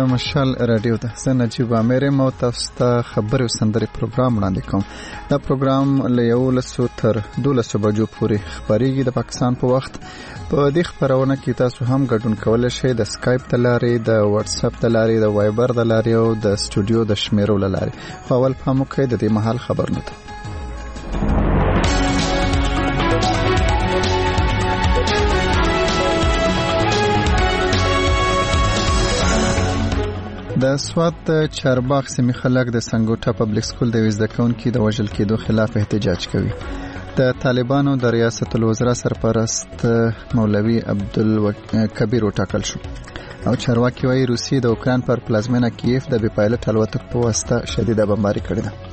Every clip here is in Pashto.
د مشال رادیو ده. زه نجیب عامر یم او تاسو ته خبرې او سندرې پروګرام وړاندې کوم. دا پروګرام له 11 تر 12 بجو پورې خپرېږي د پاکستان په وخت. په دې خپرونه کې تاسو هم ګډون کولی شئ د سکایپ د لارې، د واتس اپ د لارې، د وایبر د لارې او د سټوډیو د شمیرو له لارې. خو اول پام وکړئ د دې مهال خبرونو ته. د سوات د چارباغ سیمې خلک د سنګوټه پبلک سکول د زده کوونکو د وژل کېدو خلاف احتجاج کوي. د طالبانو د ریاست الوزرا سرپرست مولوي عبدالکبیر وټاکل شو او چارواکي وايي روسیې د اوکران پر پلازمینه کیف د بې پایلټ الوتکو په واسطه شدیده بمباري کړې ده.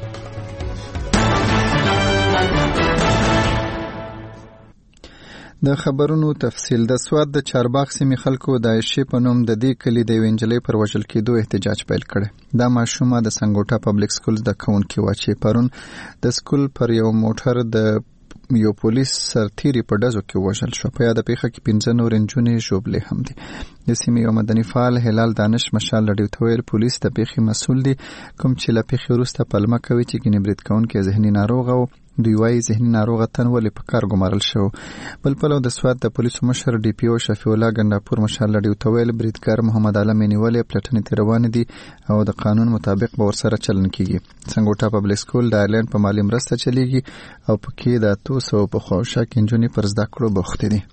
د خبرونو تفصیل. د سوات د چارباغ سیمې خلکو د عائشې په نوم د دې کلي د وینجلې پر وژل کېدو احتجاج پیل کړی. دا ماشومه د سنګوټه پبلک سکول د کوونکی و چې پرون د سکول پر یو موټر د یو پولیس سرتیری په ډزو کې وژل شو. په یاد پیښه کې 15 نور نجونې ژوبلې هم دي. د سیمې یو مدني فعال هلال دانش مشال رادیو ته ویل پولیس د پیښې مسؤل دي، کوم چې له پیښې وروسته پلمه کوي چې ګنې برید کوونکی ذهني ناروغ او دوی وايي ذهني ناروغه تن ولې په کار ګمارل شو. بل پلو د سوات د پولیسو مشر ډي پی او شفیع الله ګنداپور مشال رادیو ته ویل بریدګر محمد عالم نیولې پلټنې تیر روان دي او د قانون مطابق به ورسره چلن کیږي. سنګوټه پبلک سکول د آیرلند په مالی مرسته چلیږي او پکې د 200 په خوښه کې نجونې پر زده کړو بوختې دي.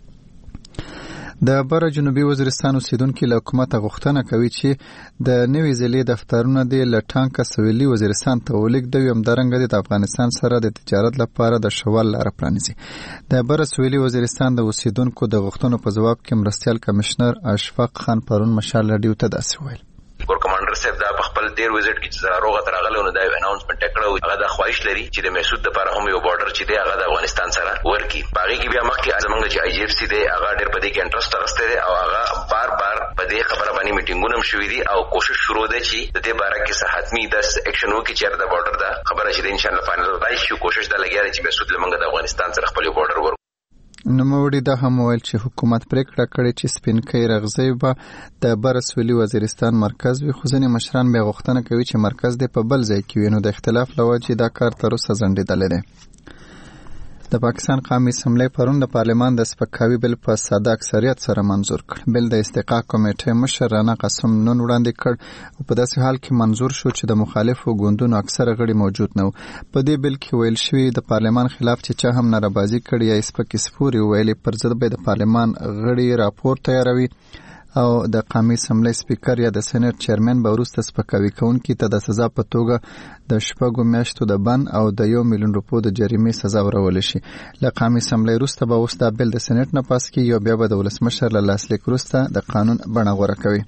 د بره جنوبي وزیرستان اوسیدونکو له حکومت غوښتنه کوي چې د نوې ضلعې دفترونه د لټانکا سویلي وزیرستان ته ولېږدوي، همدارنګه د افغانستان سره د تجارت لپاره د شوال لاره پرانیزي. د بره سویلي وزیرستان د اوسیدونکو د غوښتنو په ځواب کې مرستیال کمشنر اشفاق خان پرون مشال رادیو ته داسې وویل: ګور کمانډر صاحب دا په خپل ډیر وزټ کې چې راغله ترغله نو دا اناونسمنت کړو. هغه د خواهش لري چې د محسود لپاره هم یو بارډر چې دی هغه د افغانستان سره ورکی. باقي کې بیا مخکې زمونږ چې آی جی اف سی دی هغه ډیر په دې کې انټرست راغسته دی او هغه بار په دې خبره باندې میټینګونه هم شوې دي او کوشش شروع ده چې د دې باره کې صحتمي د اکشن وکړي چې د بارډر دا خبره چې ان شاء الله فائنل راشي. کوشش دا لګیا دی چې محسود لمنګ د افغانستان سره خپل بارډر ورکړي. نوموړي دا هم ویل چې حکومت پریکړه کړې چې سپینکۍ رغزی به د بره سویلي وزیرستان مرکز وي، خو ځینې مشران بیا غوښتنه کوي چې مرکز دې په بل ځای کې وي، نو د اختلاف له وجې دا کار تر اوسه ځنډېدلی دی. د پاکستان قومي اسمبلی پرون د پارلمان د سپکاوي بل په ساده اکثریت سره منظور کړ. بل د استحقاق کمیټې مشر رانا قاسم نن وړاندې کړ او په داسې حال کې منظور شو چې د مخالفو ګوندونو اکثره غړي موجود نه وو. په دې بل کې ویل شوی د پارلمان خلاف چې چا هم ناربازي کړې یا سپکې سپورې ویلې پر ضد به د پارلمان غړي راپور تیاروي او د قومي اسمبلی سپیکر یا د سېنات چیرمن به وروسته سپکاوي کوونکي ته د سزا په توګه د 6 میاشتو د بند او د 1 میلیون روپو د جریمې سزا ورول شي. له قومي اسمبلی وروسته به اوس دا بل د سېنات نه پاس کیږي او بیا به د ولسمشر له لاسلیک وروسته د قانون بڼه غوره کوي.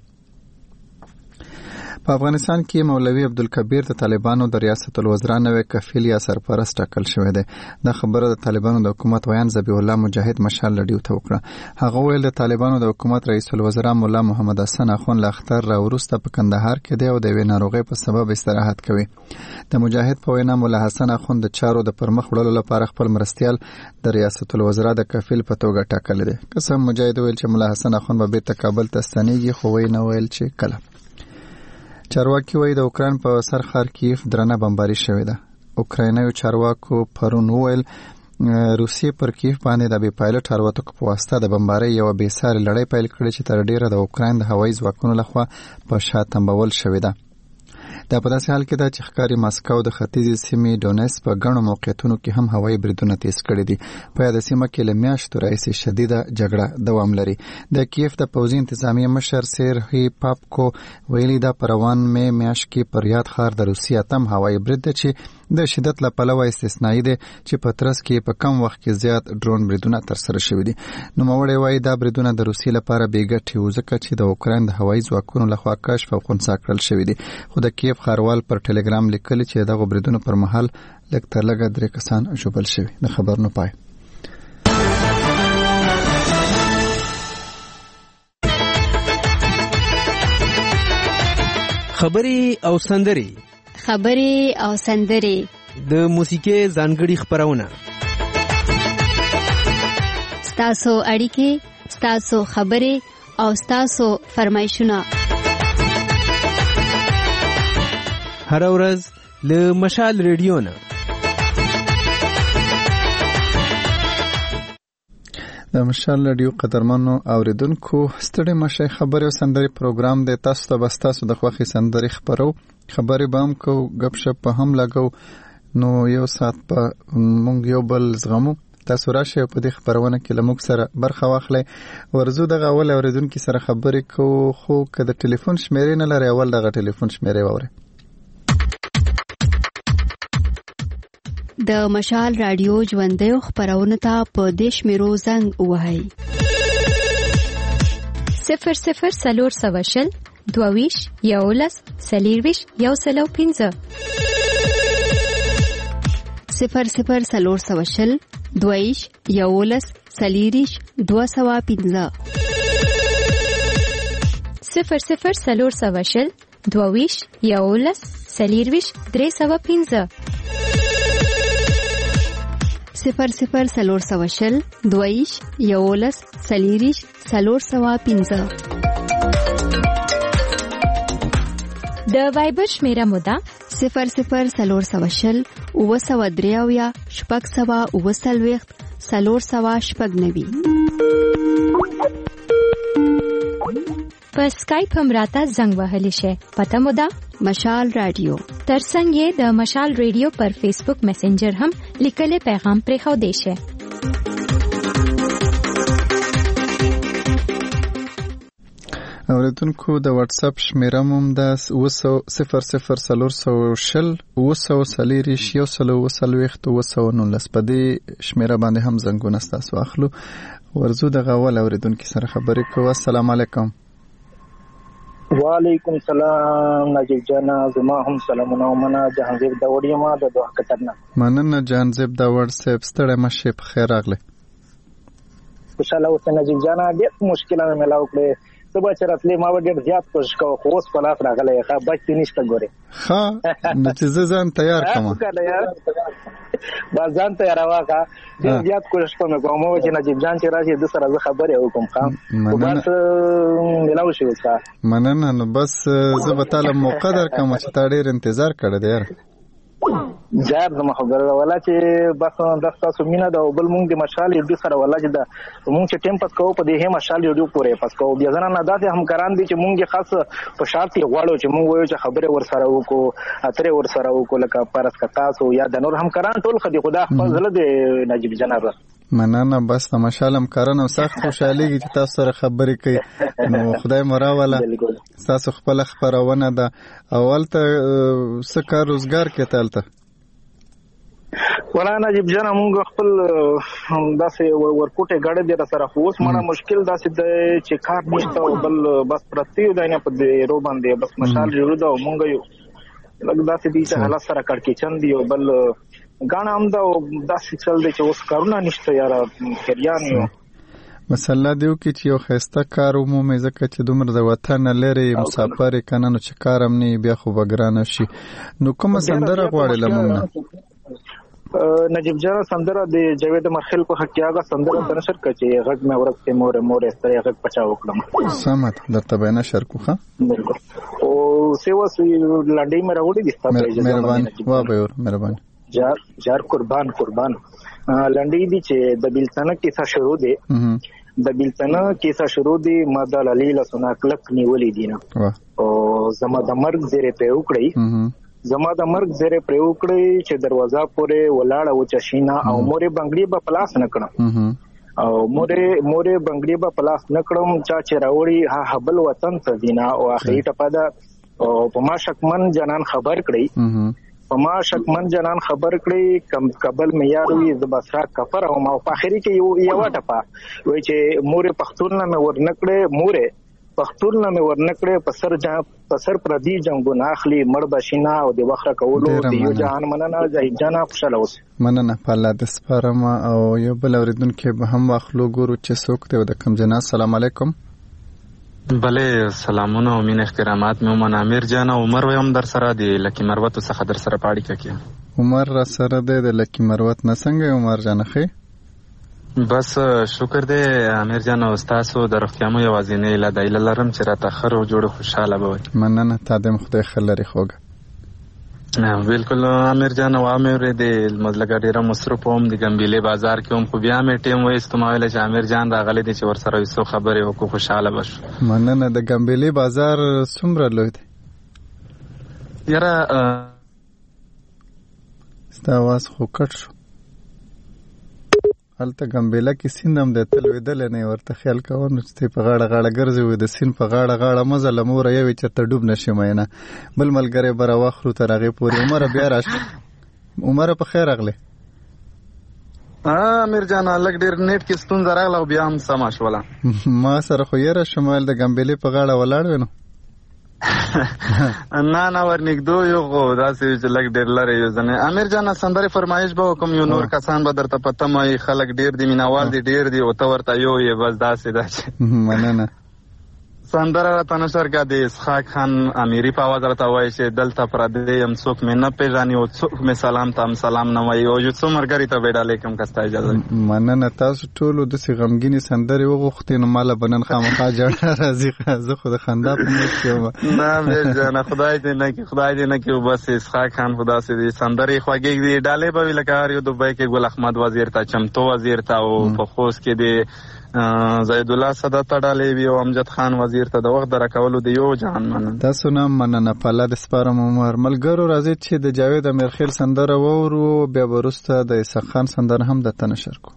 په افغانستان کې مولوي عبدالکبیر د طالبانو د ریاست الوزرا نوی کفیل یا سرپرست ټاکل شوی دی. دا خبره د طالبانو د حکومت ویان ذبیح الله مجاهد مشال رادیو ته وکړه. هغه ویل د طالبانو د حکومت رئیس الوزرا مولا محمد حسن اخوند له اختر را وروسته په کندهار کې دی او د یوې ناروغۍ په سبب استراحت کوي. د مجاهد په وینا مولا حسن اخوند د چارو د پرمخ وړلو لپاره خپل مرستیال د ریاست الوزرا د کفیل په توګه ټاکل دي. قسم مجاهد ویل چې مولا حسن اخوند به بیرته کابل ته ستنیږي، خو وی نه ویل چې کله. چارواکي وایي د اوکراین په سر ښار کیف درنه بمباري شوې ده. اوکراینیو چارواکو پرون وویل روسیې پر کیف باندې د بې پایلټ الوتکو په واسطه د بمبارۍ یوه بېسارې لړۍ پیل کړې چې تر ډېره د اوکراین د هوایي ځواکونو لخوا په شا تمبول شوې ده. دا په داسې حال کې ده چې ښکاري ماسکو د ختیځې سیمې ډونیس په ګڼو موقعیتونو کې هم هوایي بریدونه تیز کړي دي. په یاده سیمه کې له میاشتو راهیسې شدیده جګړه دوام لري. د کیف د پوځي انتظامیه مشر سیرهی پاپکو ویلي دا په روان میاشت کې پر یاد ښار د روسیې اتم هوایي برید ده چې د شدت له پلوه استثنایی دی چې په ترڅ کې په کم وخت کې زیات ډرون بریدونه ترسره شوي دي. نوموړی وایي دا بریدونه د روسیې لپاره بې ګټې وو ځکه چې د اوکراین د هوایي ځواکونو لخوا کشف او خنثی کړل شوي دي. خو د کیف ښاروال پر ټلګرام لیکلي چې دغه بریدونو پر مهال لږ تر لږه 3 کسان ژوبل شوي. د خبرونو پای. خبرې او سندرې د موسیقي ځانګړي خبرونه، ستاسو اړیکې، ستاسو خبرې او ستاسو فرمایشونه هر ورځ له مشال ریډیو نه. د مشال ریډیو قدرمنو اوریدونکو، ستړي مشه خبري او سندري پروګرام د تاسو ته بستاسو د خوخي سندري خبرو خبري بام کو غب شپ هم لګو. نو یو سات په مونږ یو بل زغمو. تاسو راشه په دې خبرونه کې لموږ سره برخه واخلئ. ورزو دغه اول اوریدونکو سره خبرې کو، خو که د ټلیفون شمیرې نه لري اول دغه ټلیفون شمیرې ووري. د مشال رادیو ژوندۍ خبرونه ته په دیش میرو زنګ وهاي 00 سلور سواشل دوویش یولس سلیرویش یو سلو 15 00 سلور سواشل دوویش یولس سلیریش 215 00 سلور سواشل دوویش یولس سلیرویش 315 00 سلور سواشل دویش یولس سلیریش سلور سوا 15 د وایبر شمیره مودا 00 سلور سواشل او سوا دریاویا شپږ سوا او سلويخت سلور سوا شپږ نوي. په سکایپ هم راته زنګ وهلی شي. پته مودا مشال رادیو. ترڅنګ یې د مشال رادیو پر فیسبوک میسنجر هم لیکل پیغام پرې خو دی شي. اوریدونکو د واتس اپ شمیره موږ د 00 سلور سوشل 200 یو سلو وسلويخت 219 په دې شمیره باندې هم زنګونه تاسو اخلو. ورزو دغه اول اوریدونکو سره خبرې کوو. السلام علیکم. وعلیکم سلام نجیب جانا، زما هم سلامونه ومنه. جهانزیب داوړ یم د دوه کترنه. مننه جهانزیب داوړ صاحب، ستړی مشه په خیر راغله. خوشاله اوسه نجیب جانا، ډېر مشکلونه ملاو کړې. صبح چې راتلې ما ډېر زیات کوشش کوم، خو اوس په لاس راغلی ښه بچ نشته ګورې. ښه نو چې زه ځان تیار کړم بس ځان تیار واکه. ډېر زیات کوشش کوم چې نجیب جان چې راشي د سره زه خبرې وکړم. ښه بس ملاو شي اوس. مننه. نو بس زه به تعالی موقع درکم چې تا ډېر انتظار کړی دی یار. جار زما خبره ولا چې بس د تاسو مینا د بل مونږ د مشال یو سره ولا چې د مونږ چې ټیم پس کوو په دې هم مشال یو پورې پس کوو. بیا ځنه نه داسې همکاران دي چې مونږ خاص په شرط یې غواړو چې مونږ وایو چې خبره ور سره وکړو، اترې ور سره وکړو، لکه پرس کتاسو یا د نور همکاران ټول خدي خدا خپل زله د نجیب جناب. مننه. بس د مشال همکارانو سخت خوشاليږي چې تاسو سره خبرې کوي. نو خدای مراواله تاسو خپل خبرونه ده اول ته سکه روزګار کې تلته ولا نجیب جان موږ خپل داسې ورکوټه غاړه دې سره خو اوس مړه مشکل داسې چې کار نشته بل بس پرتیو داینه په دې رو باندې بس مشال جوړ دا موږ یو لګ داسې دي چې حالت سره کړکی چند دی بل غاڼه هم دا داسې چل دی چې اوس کارونه نشته یار خریان یو مسله دیو کې چې یو خسته کار عمومي ځکه چې دومره د وطن لري مسافر کنه نو چې کارم نه بیا خو بګرانه شي. نو کوم سندره غواړي لمنه نجیب جان سندره د جاوید مرخل په حق هغه سندره د نشر کچې غږ مې ورته مور استری غږ پچا وکړم. سمات درته به نشر کوخه بالکل او سیوا سی لړډې مې راوړې دي ستاسو مهرباني وابور مهرباني جار قربان لنډې دي چې د بلتنه کیسه شروع دي د بلتنه کیسه شروع دي ماده لیلا سنا کلک نیولې دي نه او زما د مرګ زیره په وکړې زما د مرګ زیره پر وکړې چې دروازه پورې ولاړه و چشینا او مورې بنگړي په پلاس نکړم او مورې بنگړي په پلاس نکړم چا چې راوړي ها حبل وطن سزینا او اخري ټپه ده او په ما شکمن جنان خبر کړی پما شکمن جنان خبر کړی کم قبل معیاروي زبسرا کفر او ما په اخري کې یو ټپه وای چې مورې پختون نه ورنکړې مورې پختون نه ورنکړې پسر پردي جنگونه اخلي مړ بشینا او د وخره کولو دیو جهان مننه ځای جنا خوشاله اوس مننه په الله د سپارم او یو بل اوریدونکو به هم واخلو ګورو چې څوک دی د کم جنا. السلام علیکم. بله سلامونه او مين احترامات مې ومن امیر جان عمر ویم در سره دی لکی مروت څخه در سره پاړی کې عمر را سره دی د لکی مروت نه څنګه عمر جان خې بس شکر دی امیر جان او تاسو د رختیامو یوازینې له دایله لرم چې را تخر او جوړ خوشاله به مننه تا دې خدای خلری خوګه بالکل امیر جان او امیر دې مطلب ډیره مصروف هم د ګمبيلي بازار کې هم خو بیا مې ټیم وېست ما ویل چې امیر جان راغلی دی چې ورسره یو خبرې وکړو خوشاله بشو. مننه. د ګمبيلي بازار څومره لوی دی؟ یاره ستا आवाज خو کټ شو. هلته ګمبيله کې سیند هم دی تل ویدلی نه ورته خیال کوه نو چې تی په غاړه غاړه ګرځې وي د سیند په غاړه غاړه مزه له موره یوې چېرته ډوب نه شي مینه. بل ملګری به راواخلو تر هغې پورې. عمره بیا راشه. عمره په خیر راغلی. امیر جان لږ ډېر نیټ کې ستونزه راغله او بیا هم سمه شوله. ما سره خو یره شوم ویل د ګمبيلې په غاړه ولاړ وې نو نه ورنږدې یو خو داسې چې لږ ډېر لرې یو ځنې. امیر جان سندرې فرمایش به وکړم یو نور کسان به درته په تمه وي خلک ډېر دي مینهوال دي ډېر دي او ته ورته یو یې بس داسې ده چې مننه. سندره راته نشر کا د اسحاق خان امیری په आवाज راته وایي چې دلته پردې یم څوک مې نه پیژني او څوک مې سلام ته هم سلام نه وایي او یو څو ملګري ته به ډالې کوم که ستا اجازه وي. مننه. تاسو ټولو داسې غمګینې سندرې وغوښتې نو ما له به نن خامخا جړه راځي. زه خو د خندا په موډ کې یم. نه امیر جانه خدای دې نه کړي بس اسحاق خان خو داسې دي سندرې خوږې دي ډالې به وي لکه هر یو دوبۍ کې ګل احمد وزیر ته چمتو وزیر ته او په خوست کې د زید الله صدات ته ډالې وي او امجد خان وزیر ته د وخت د راکولو د یو جهان مننه. تاسو نه مننه. په الله دې سپارم عمر. ملګرو راځئ چې د جاوید امیرخیل سندره واورو بیا به وروسته د اسحاق خان سندره هم درته نشر کړو.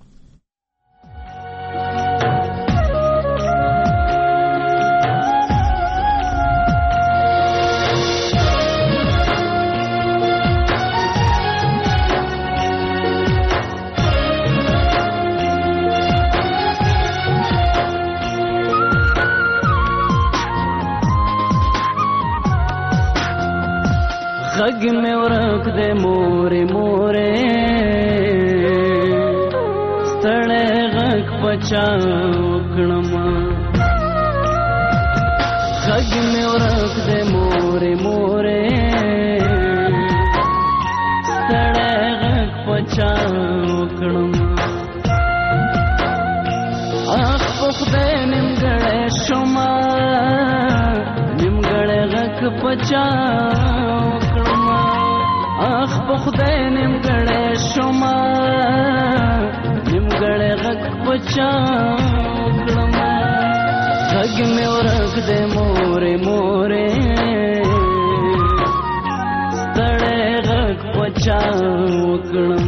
غږ مې ورک دې مورې مورې ستړی غږ پچا وکړم. غږ مې ورک دې مورې مورې ستړی غږ پچا وکړم. اخ په خدای نیمګړی شومه نیمګړی غږ پچا اخ په خدای نیمګړی شومه نیمګړی غږ پچا وکړم. غږ مې ورک دی مورې مورې ستړی غږ پچا وکړم.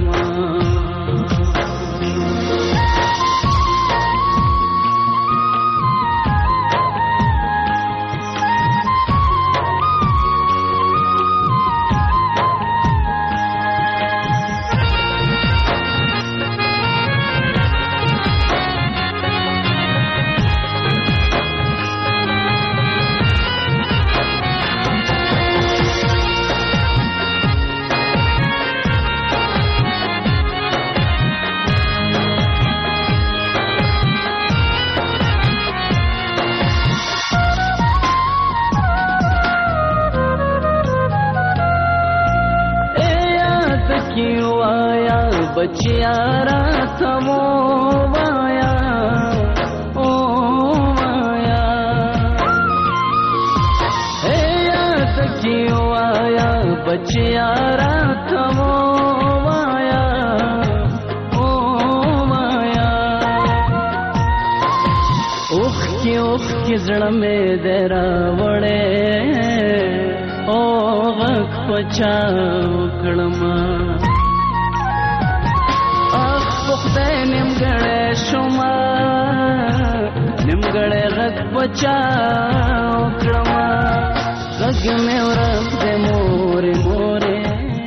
بچیا راته ووایا او وایا اے یاد کی وایا بچیا راته ووایا او وایا اوخ کی زړه مې درا وړې او غږ پچا وکړم. خدای نیمګړی شومه نیمګړی غږ پچا وکړم. غږ مې ورک دی مورې مورې.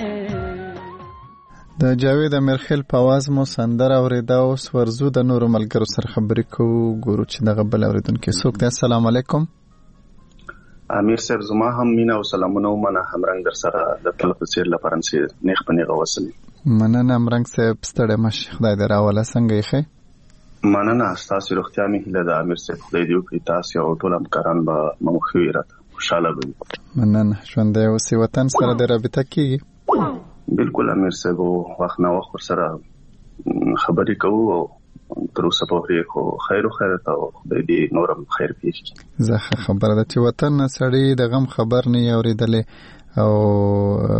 د جاوید امیرخیل په आवाज مو سندره اورېده. اوس ورځو د نورو ملګرو سره خبرې کوو ګورو چې دغه بل اورېدونکی څوک دی. السلام علیکم. امیر صاحب زما هم مینا او سلامونه ومنه همرنګ در سره د تل په څیر له فرانسې نیغ په نیغه وصلې. مننه امرنګ صاحب ستړی مشي خدای دې راوله څنګه یې ښه؟ مننه ستاسو روغتیا مې هیله ده امیر صاحب خدای دې وکړي تاسو او ټول همکاران به مو ښه وي راته خوشحاله به وي. مننه. ژوندی اوسې. وطن سره دې رابطه کېږي؟ بالکل امیر صاحب وخت نه وخت ورسره خبرې کوو او تر اوسه پورې خو خیر او خیرت او خدای دې نورم خیر پېښ کړي. زه ښه خبره ده چې وطن نه سړی د غم خبر نه یې اورېدلی او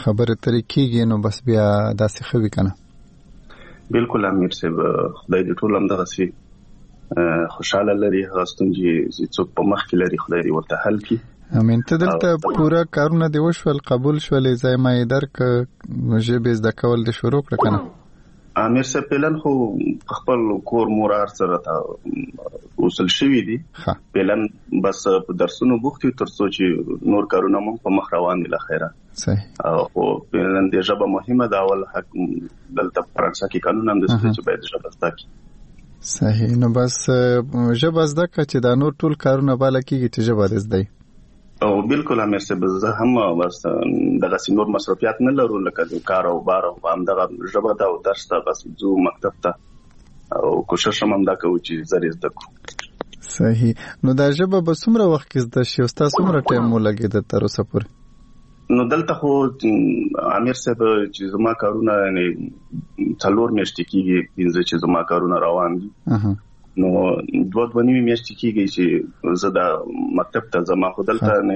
خبره ترې کیږي نو بس بیا داسې خوي کنه. بالکل امیر صاحب خدای دې ټول هم دغه سي خوشاله لري غاستون چې څوک په مخ کې لري خدای دې ورته حل کړي. امين. ته دلته پورا کارونه دی وشول قبول شول ځای ما درک ژبه زده کول د شروع کړ کنه. امیر صاحب پلان خو خپل کور مورار سره تا وصل شوی دی. پلان بس درسونو بوختي ترڅو چې نور کارونه مون په مخ روان دي لخيره. صحیح. او پلان د ژبه مهمه دا ول حق دلته فرانسه کې قانون هم د چې باید ژبه زده کی. صحیح. نو بس ژبه زده چې دا نور ټول کارونه بالا کیږي چې ژبه زده. او بالکل امیر صاحب زه هم بس دغه سینور مصرفيات نه لرو لکه کار او بار او هم دغه ژبه دا درس ته بس زو مکتب ته او کوشش هم دا کوي چې زری زده کو. صحیح. نو دا ژبه به څومره وخت کې زده شي او تاسو څومره ټایم مو لګي د تر اوسه پورې؟ نو دلته خو امیر صاحب چې زما کارونه نه 4 میاشتې کېږي چې زما کارونه روان دي. نو 2 میاشتې کېږي چې زه د مکتب ته زما خو دلته نه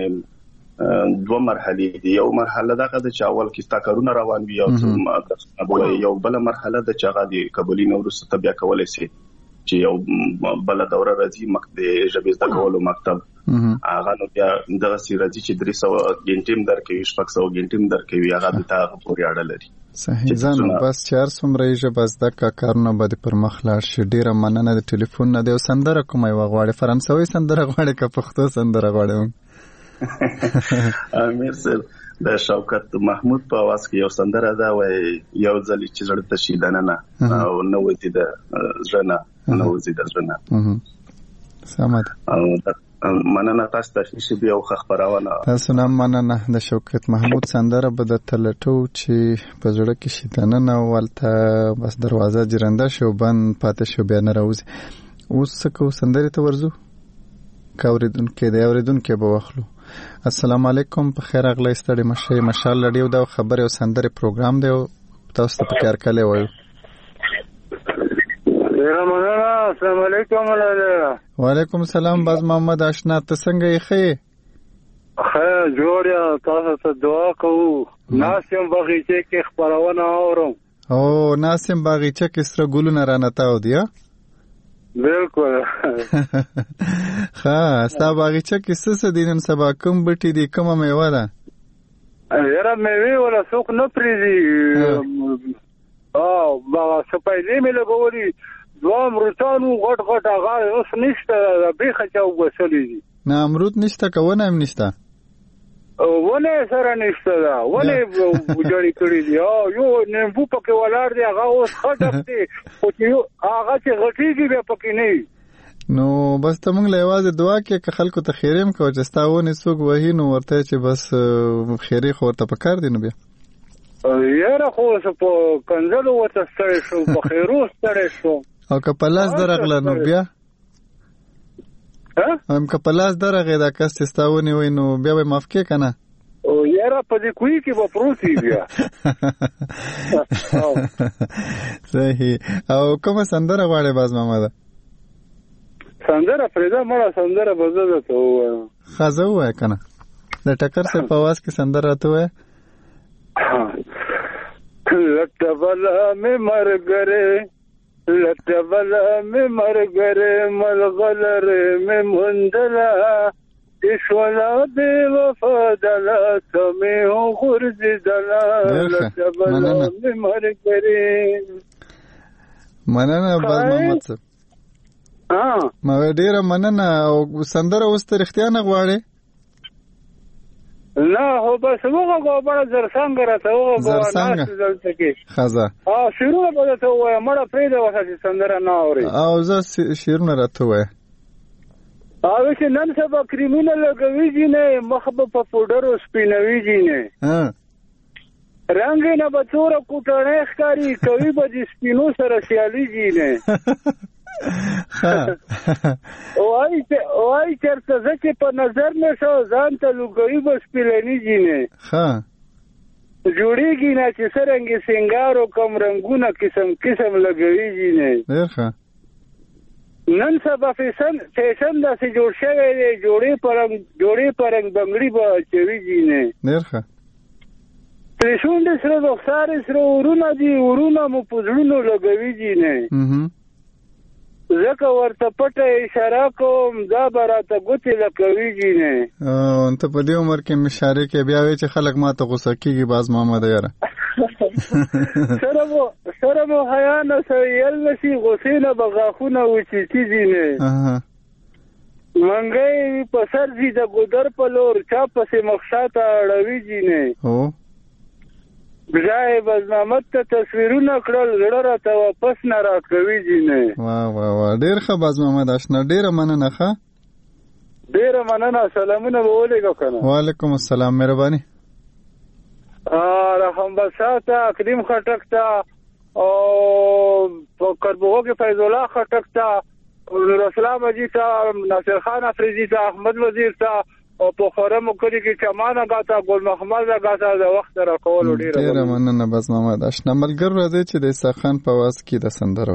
2 مرحلې دي. یو مرحله دا د چاول کې ستا کارونه روان وي او یو بل مرحله د چاغه دی قبولي نورسته ته بیا کولای شي چې یو بل دوره راځي مکتب ژبه زده کولو مکتب هغه نو بیا دغه سی راځي چې 300 غنټې درکوي 600 غنټې درکوي هغه د تا پورې اړه لري. صحیح. ځان بس چار سمره ژبه زده کارونه به پر مخ لاړ شي. ډیره مننه د ټلیفون نه دی سندره کومه غواړي فرانسوي سندره غواړي که پښتو سندره غواړي؟ امیر صاحب د شوکت محمود په आवाज کې یو سندره ده وای یو ځل چې زړه ته شي دننه او نو وتی د ژوند نو وتی د ژوند. سمات. مننه تاسو ته چې بیا خبرونه تاسو نه مننه د شوکت محمود سندره به د تلټو چې په زړه کې شي دننه ولته بس دروازه جرنده شو بند پاتې شو بیا نه راوځي. اوس څه کو سندره ته ورزو کاوریدونکو د اوریدونکو به واخلو. السلام علیکم په خیر اغلی ستړي مشه مشال لډیو دا خبره او سندره پروګرام دی تاسو ته په کار کله وایو. السلام علیکم. وعلیکم السلام باز محمد آشنا ته څنګه یې خې؟ خیر جوړیا تاسو ته دعا کوو. ناسم باغچه کې خبرونه اورم. او ناسم باغچه کې سره ګلونه رانتاو دی. بالکل. ها ستا باغچه کې څه دي نن سبا کوم بټي دي کومه میوه ده؟ یاره میوه ولا څوک نه پریزي. با سپایلې مې لګولي 2 امروتانو غټ هغه اوس نشته بیخه چا وسلې دي. نه امروت نشته کونه هم نشته. ونه سره نشته دا ونه جوړی کړی دی. یو نیمبو پکې ولار دی هغه اوس خټک دی او چې هغه چې غټیږي به پکې نه. نو بس ته موږ له یوازې دعا کې که خلکو ته خیریم کو چې ستاونه څوک وਹੀ نو ورته چې بس خیری خو ورته پکار دی نو بیا. یاره خو په کنځلو ورته ستړی شو په خیرو ستړی شو. او که پلاس درغله نو بیا هم که پلاس درغه دا کس تستاونی وای نو بیا به معاف کې کنه. او یاره په دې کوی کې به پروتي بیا. صحیح. او کومه سندره غواړي باز محمد؟ سندره فريده مړه سندره بزده ته و خزه وای کنه د ټکر سره په واس کې سندره ته وای. لټبلا مې مرګره لټبلا مې مرګره ملغلر مې مندلا اشولا دې وفادلا سمې هو غرزي دلا لټبلا مې مرګره. مننه باز محمد صاحب. ما ډیره مننه. او سندره اوس ته رښتیا نه غواړي؟ نه هو بس وګه غوړه زرڅنګ راته وګه ناس دلته کې خزه شروع به ته وای مړه پرې دا وسه سندره نه اوري. او زه شیرونه راته وای او چې نن سبا کریمینل لګوي نه مخبه په پودر او سپینوي نه رنگ نه بچوره کوټړې ښکاری کوي به د سپینو سره سیالي نه. وای چرته ځکه په نظر نه شو ځان ته لګوي بس پلنی جینه. جوړیږي نه چې سرنګي سنگار او کوم رنگونه قسم لګوي جینه. نن سبا فیشن داسې جوړ شوی دی جوړې پرنګ بنگړي به چوي جینه. شونډې سره رخسارې سره ورونه دي ورونه مو په زړونو لګوي دي نه ځکه ورته پټه اشاره کوم دا به راته ګوتې لکوي دي نه ته په دې عمر کې اشارې کې بیا وایې چې خلک ما ته غوسه کېږي باز محمد یاره سره مو حیا نه سویل نشي غوسې نه به غاښونه وچیچي دي نه منګی په سر ځي د ګودر په لور چا پسې مخشاته اړوي دي نه بجای بزنامت ته تصویرونه کړل زړه راته واپس نه راکوي دي نه واه ډېر ښه باز محمد اشنا ډېره مننه ښه ډېره مننه سلامونه به ولېږه که نه وعلیکم السلام مهرباني رحم بادشاه ته اکریم خټک ته او په کربوغو کې فیض الله خټک ته نوراسلام حاجي ته ناصر خان افریدي ته احمد وزیر ته او په خورم کلی کې چمان آغا ته ګل محمد آغا ته د وخت راکولو ډېره مننه باز محمد اشنا ملګرو راځئ چې د عیسی خان په آواز کې د سندره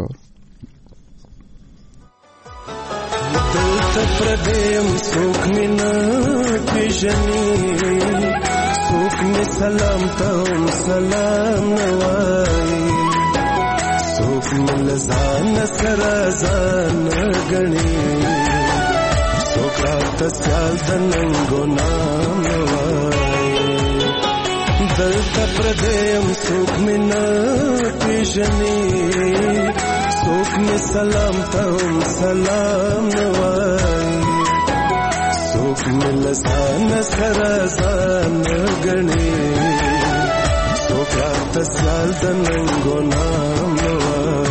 دلته پردیم څوک مې نه پېژني څوک مې سلام ته هم سلام نه وایي څوک مې له ځان سره ځان ګڼي څوک راته سیال د ننګو نام نه وایي دلته پردیم څوک مې نه پېژني څوک مې سلام ته هم سلام نه وایي څوک مې له ځان سره ځان ګڼي څوک راته سیال د ننګو نام نه وایي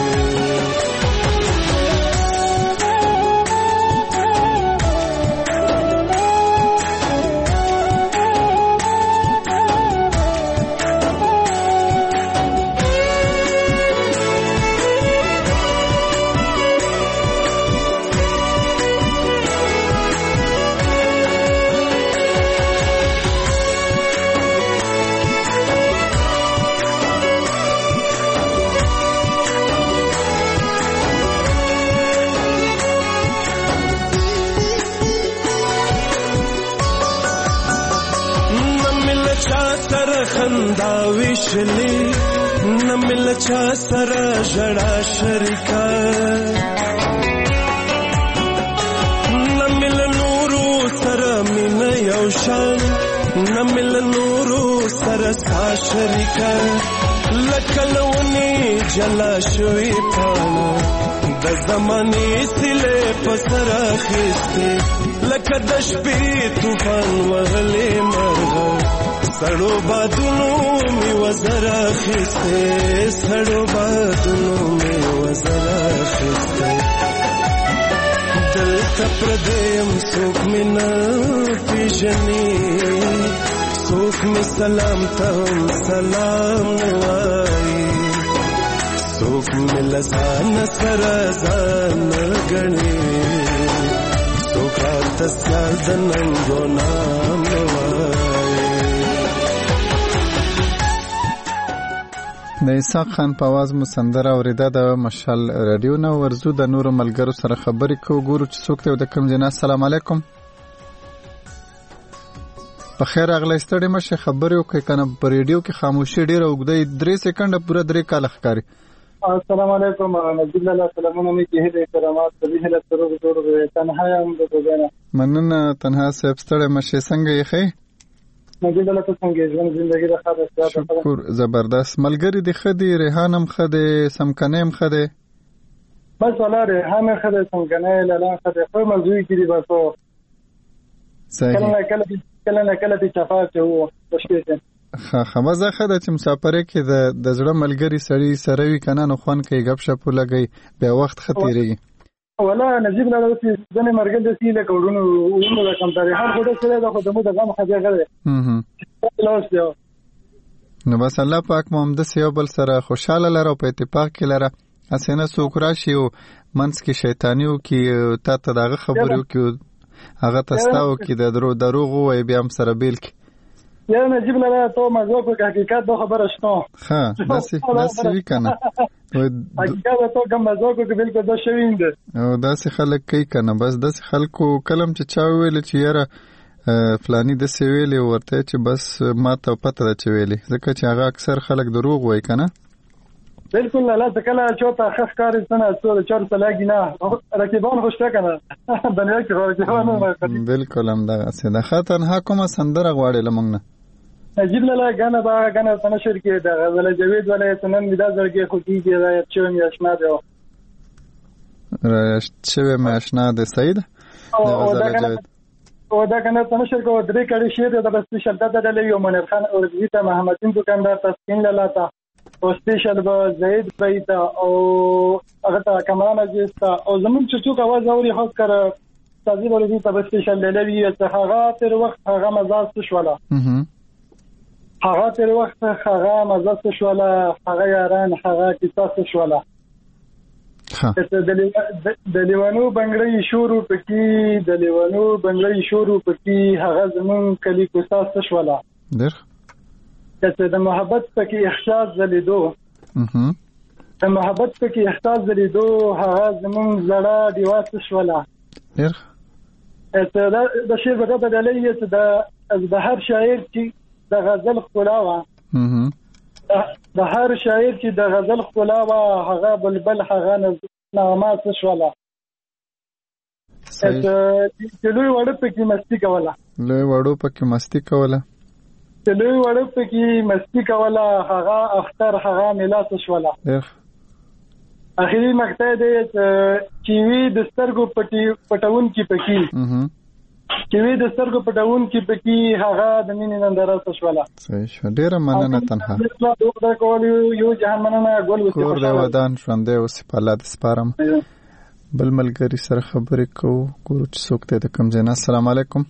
ویشلی نمل چا سره جړا شریکا نمل نورو سره مين یو شان نمل نورو سره سا شریکا لکلونی جلا شوی پانا د زماني سله پسر خسته لکه د شپې طوفان وهلې مرغه سړو بادونو می وزرا خسته سړو بادونو می وزرا خسته دلته پردیم څوک می نه پیژني څوک می سلام ته سلام نه وایي څوک می لسان سره ځان ګڼي څوک راته سیال د ننګو نام نه وایي د اسحاق خان په आवाज مو سندره اوریده د مشال رادیو نو ورزو د نورو ملګرو سره خبرې کوو ګورو چې څوک ته د کوم جنا السلام علیکم په خیر اغلی ستړي مشه خبرې وکړي کنه په ریډیو کې خاموشي ډیره وګړي 3 سکند پورا 3 کال ښکاری السلام علیکم نجیب الله سلامونه مې کې هله کرامات دې هله تر جوړ تنها یم د دوګانه مننه تنها صاحب ستړي مشه څنګه یې خې نجیب الله څنګه ژوند ژوندۍ د خاطر شکر زبردست ملګری دی خدي ریحانم خدي سمکنیم خدي بس ولا ریحان خدي سمکنه لاله خدي خو موضوعي کې دی باسو صحیح کله چې چفاچ وو تشکیل خمزه خده چې مسافرې کې د زړه ملګری سړی سره وی کنه نو خوان کې غب شپ لګي به وخت خطرېږي ولا نجیب له چې ځنه مرګل د سیله کوډونو ونو د کم تاریخ هر خدای سره د خدمت د غم خځه غره نو بس الله پاک مو هم د سیو بل سره خوشاله لره په اتفاق کې لره اسنه سوکرا شیو منس کې شیطانیو کې ته دغه خبرو کې هغه تاسو کې د دروغ وای بیا هم سره بیل کې یا نجیب له تو مزه په حقیقت د خبره شته ها داسې وی کنه حقیقت ته کوم مزه کو بالکل د شویند او داسې خلک کوي کنه بس داسې خلکو کلم چې چا ویل چې یاره فلانی د سویلې ورته چې بس ما ته پته ده چې ویلي ځکه چې هغه اکثر خلک دروغ وایي کنه بالکل لا تکلا چوتا خف کار سنه څو چور سلاګی نه رقیبان خوشته کنه دنیا کې رقیبان بالکل هم دا څه ده خاطر حکومت سندره غواړي لمنګ نه نجیب لاله غنه با غنه تنشر کې دا غزل جوید ولې سنن مدا زړګي خو کیږي دا چې مې آشنا دی شوی مې آشنا دی سید او دا کنه تنشر کو درې کړي شی د بس شدت د یو منیر خان او زیتا محمدین دکاندار تسکین لاله او سپیشل به زید بیتا او هغه تا کمران اجستا او زمون چې څوک आवाज اوري خاص کر تازي ولې ته بس سپیشل لوي چې هغه تر وخت هغه مزاج شواله هغه تر وخت هغه مزاج شواله هغه یاران هغه کیسه شواله د لیوانو بنگړی شروع پکې د لیوانو بنگړی شروع پکې هغه زمون کلی کوساس شواله در چې د محبت پکې احساس زلیدو د محبت پکې احساس زلیدو هغه زمون زړه دیواس شواله در د شعر په بدلې چې د هر شاعر چې د غزل خلاوه د هر شاعر چې د غزل خلاوه هغه بلبل هغه نغمات شواله چې لوی وړو پکې مستی کوله لوی وړو پکې مستی کوله هغه اختر هغه میلاس شواله اخیری مقطع دی چې وی د سترګو پټون کې پکې چې وی د سترګو پټون کې پکې هغه د مینې ننداره شواله صحیح شو ډیره مننه تنها دا کول یو جهان مننه ګل وسی کور د ودان شوندې اوس په لاد سپارم بل ملګری سره خبرې کوو چې څوک ته د کوم ځای. السلام علیکم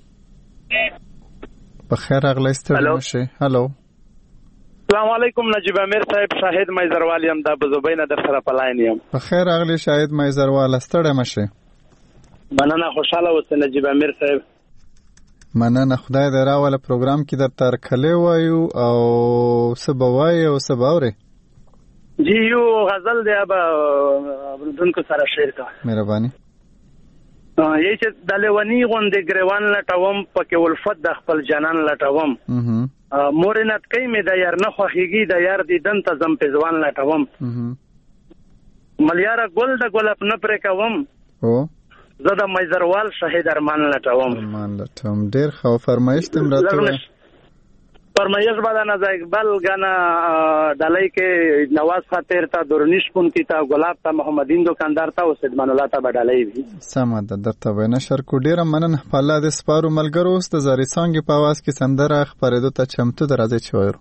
بخیر اغلی ستړي مشه. هالو السلام علیکم نجیب امیر صاحب شاهد مایزروال یم د بزوبین در سره پلاین یم. بخیر اغلی شاهد مایزروال ستړي مشه. مننه خوشاله اوسه نجیب امیر صاحب. مننه خدای دې راوله پروګرام کې در تر کله وایو او سبا وایو او سبا اوري جی یو غزل دی اب دونکو سره شعر کا مهرباني یی چې د لونی غوندې ګریوان لټوم پکې ولفت د خپل جنان لټوم مورنت کای می د یار نه خوخیږي د یار دیدن ته زم پزوان لټوم ملیاره ګل د ګل خپل پر کوم او زه د مایزروال شهید ارمان لټوم ډیر خو فرمایش تم راته فرمایش بعد نه اقبال غانا دلای کې نواز خاطر تا دورنیش کون کی تا ګلاب تا محمدین دکاندار تا او سیدمان الله تا بدلای وی سمه د درته وینا شر کو ډیر مننه په الله د سپارو ملګرو است زری سانګ په आवाज کې سندره خبرېدو ته چمتو درازه چويرو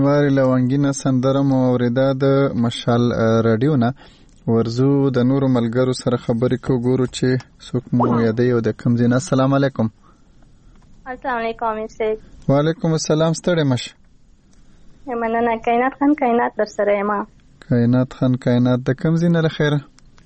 شینواری لونګینه سندره مو اوریدا د مشال رادیو نه. ورزو د نورو ملګرو سره خبرې کو ګورو چې څوک مو یادې او د کوم ځای نه. السلام علیکم. السلام علیکم امیر صاحب. وعلیکم السلام. ستړی مشه. مننه. کائنات خان کائنات در سره یم. کائنات خان کائنات د کوم ځای نه لخيره؟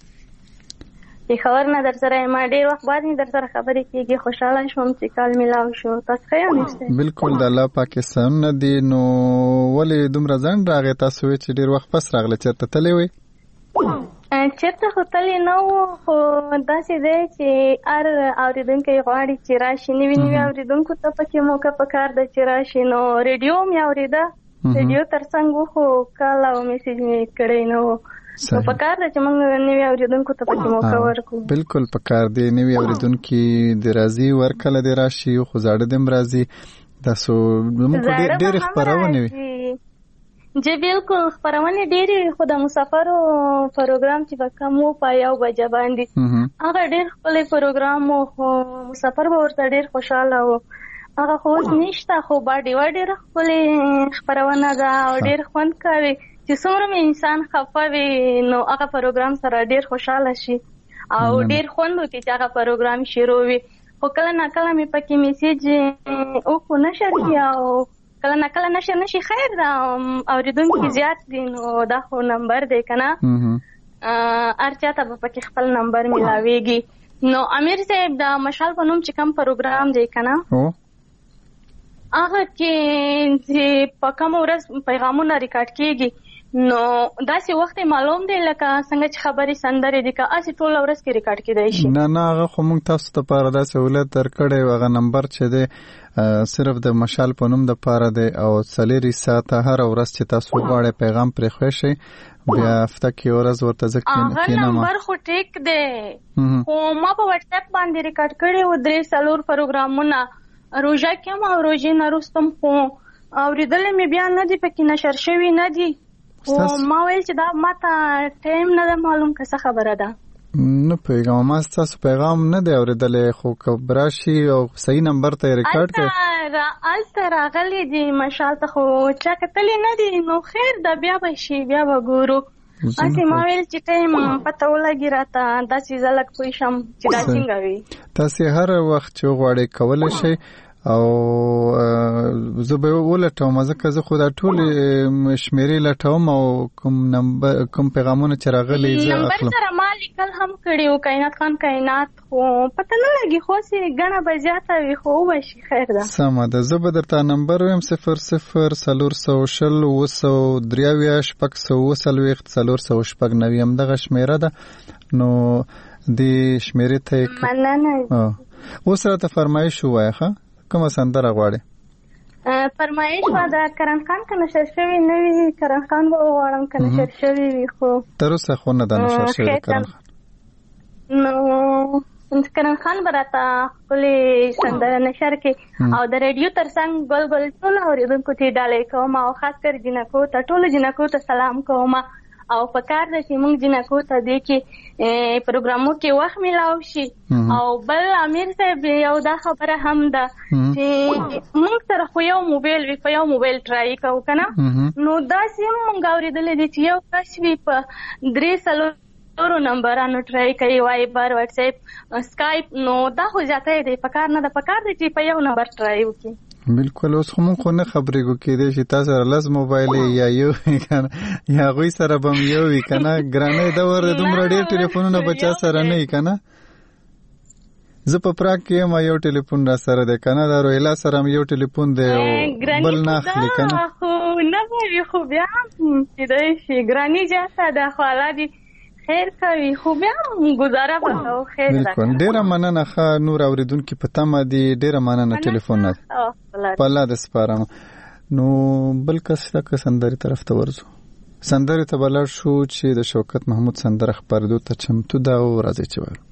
خبر نه در سره یم. ډیر وخت بعد در سره خبرې کیږي. خوشاله شوم چې کال ملاو شو. تاسو ښه یاست؟ بالکل د الله پاکستان نه دی. نو ولې دومره ځنډ راغی؟ تاسو چې ډیر وخت پس راغله. چیرته تللی وئ؟ چیرته خو تللی نه وو، خو داسې دی چې هر اورېدونکی غواړي چې راشي. نوي اورېدونکو ته پکې موقع پکار ده چې راشي. نو ریډیو مې اورېده، ریډیو ترڅنګ وو، خو کال او میسیج مې کړی نه وو. نو پکار ده چې موږ نوي اورېدونکو ته پکې موقع ورکړو. بالکل پکار دی. نوي اورېدونکي د راځي ورکله دی راشي، خو زاړه دم راځي. تاسو موږ ډېر خبرونه وي. جی بالکل خبرونه ډېری، خو د مسافرو پروګرام چې وکم وو په 1 بجې باندې هغه ډېر خپل پروګرام وو، خو مسافر به ورته ډېر خوشاله وو. هغه خو نشته، خو باندې ډېر خپل خبرونه ده او ډېر خوند کوي چې څومره انسان خفه وي نو هغه پروګرام سره ډېر خوشاله شي او ډېر خوند وکړي چې هغه پروګرام شروع وي. خو کله نه کله مې پکې میسیج او نشر کیا او کله نه کله نشي. خیر دا اوریدونکو زیات دي نو دا خو نمبر دی کنه، ارچاته په پکې خپل نمبر ملاويږي. نو امیر صاحب دا مشال په نوم چې کوم پروګرام دی کنه، هغه چې په کوم ورځ پیغامونه ریکارډ کیږي نو داسې وخت معلوم دی لکه څنګه چې خبرې سندرې دي که اسی ټول ورځ کې ریکارډ کیدای شي. نه هغه خو موږ تاسو ته پاره دا سہولت درکړې. هغه نمبر چې دی صرف د مشال په نوم د پاره دی او 4 ساعته هر ورځ چې تاسو غواړئ پیغام پرې خوښ شي بیا هفته کې ورځ ورته ځکه هغه نمبر خو ټیک دی. خو ما په واتس اپ باندې ریکارډ کړی و 3 پروګرامونه. روژه کې ما روژې نه وروسته خو اورېدل مې بیا نه دي پکې نشر شوي نه دي. او ما ویل چې دا ماته ټایم نه ده معلوم که څه خبره ده. نه پیغام ما تاسو پیغام نه دی اورېدلی، خو که راشي او صحیح نمبر ته ریکارډ کړئ هلته راغلی دي مشال ته، خو چا کتلی نه دي. نو خیر ده بیا به شي، بیا به ګورو. هسې ما ویل چې ټایم پته ولګي راته داسې زه لږ پوه شم چې دا څنګه وي. تاسې هر وخت چې وغواړئ کولی شئ او زه به ولټوم، ځکه زه خو دا ټول شمیرې لټوم او کوم پیغامونه چې راغلي زه اخلم. نمبر سره ما لیکل هم کړي و کائنات خان کائنات، خو پته نه لګي خو سي ګڼه به زیاته وي. خو وشي خیر ده. سمه ده. زه به درته نمبر ویم 00 دغه شمیره ده. نو دې شمیرې ته مننه. اوس راته فرمایش ووایه کومه سندره غواړې؟ فرمایش و د کرن خان که نشر شوي نه وي، کرن خان به وغواړم که نشر شوي وي. خو تر اوسه خو نه ده نشر شوي کرن خان. نو کرن خان به راته ښکلې سندره نشر کړي او د ریډیو تر څنګ ګل ګل ټولو اورېدونکو ته ډالۍ کوم او خاص کر جنکو ته، ټولو جنکو ته سلام کوم. او پکار ده چې موږ جنکو ته دې کې پروګرامو کې وخت ملاو شي. او بل امیر صاحب یو دا خبره هم ده چې موږ سره خو یو موبایل وي، په یو موبایل ټرای کوو که نه، نو داسې هم موږ اورېدلی دي چې یو کس وي په 3 نمبرانو ټرای کوي، وایبر، واتس اپ، سکایپ. نو دا خو زیاتی دی، پکار نه ده. پکار دی چې په یو نمبر ټرای وکړي. بالکل. اوس خو مونږ خو نه خبرېږو کېدای شي تا سره 10 موبایل یا یو کنه یا هغوی سره به هم یو وي که نه. ګرانۍ دور د دومره ډېر ټلیفونونه به چا سره نه وي که نه. زه په پراګ کې یم، یو ټلیفون را سره دی که نه. د روهیلا سره هم یو ټلیفون دی او بل نه اخلي که نه. خو نه به وي، خو بیا هم کېدای شي ګرانۍ جاته ده، خو الله دې خیر کوي، خو بیا هم ګزاره به کوو. خیر ده. بالکل. ډېره مننه. ښه نور اورېدونکي په تمه دي. ډېره مننه ټلیفون نه په الله د سپارم. نو بل کس شته که سندرې طرف ته ورځو؟ سندرې ته به لاړ شو چې د شوکت محمود سندره خپرېدو ته چمتو ده او راځئ چې وایو.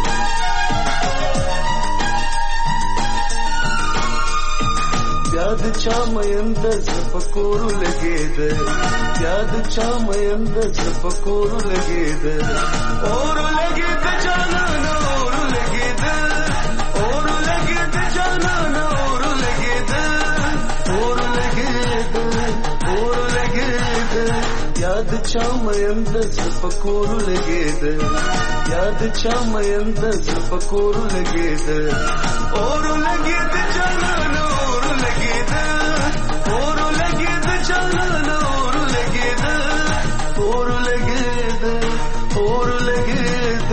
د چا مېند زپکور لګید یاد چا مېند زپکور لګید اور لګید جانان اور لګید اور لګید جانان اور لګید اور لګید اور لګید یاد چا مېند زپکور لګید یاد چا مېند زپکور لګید اور لګید جانان اور لګید اور لګید جانان اور لګید اور لګید اور لګید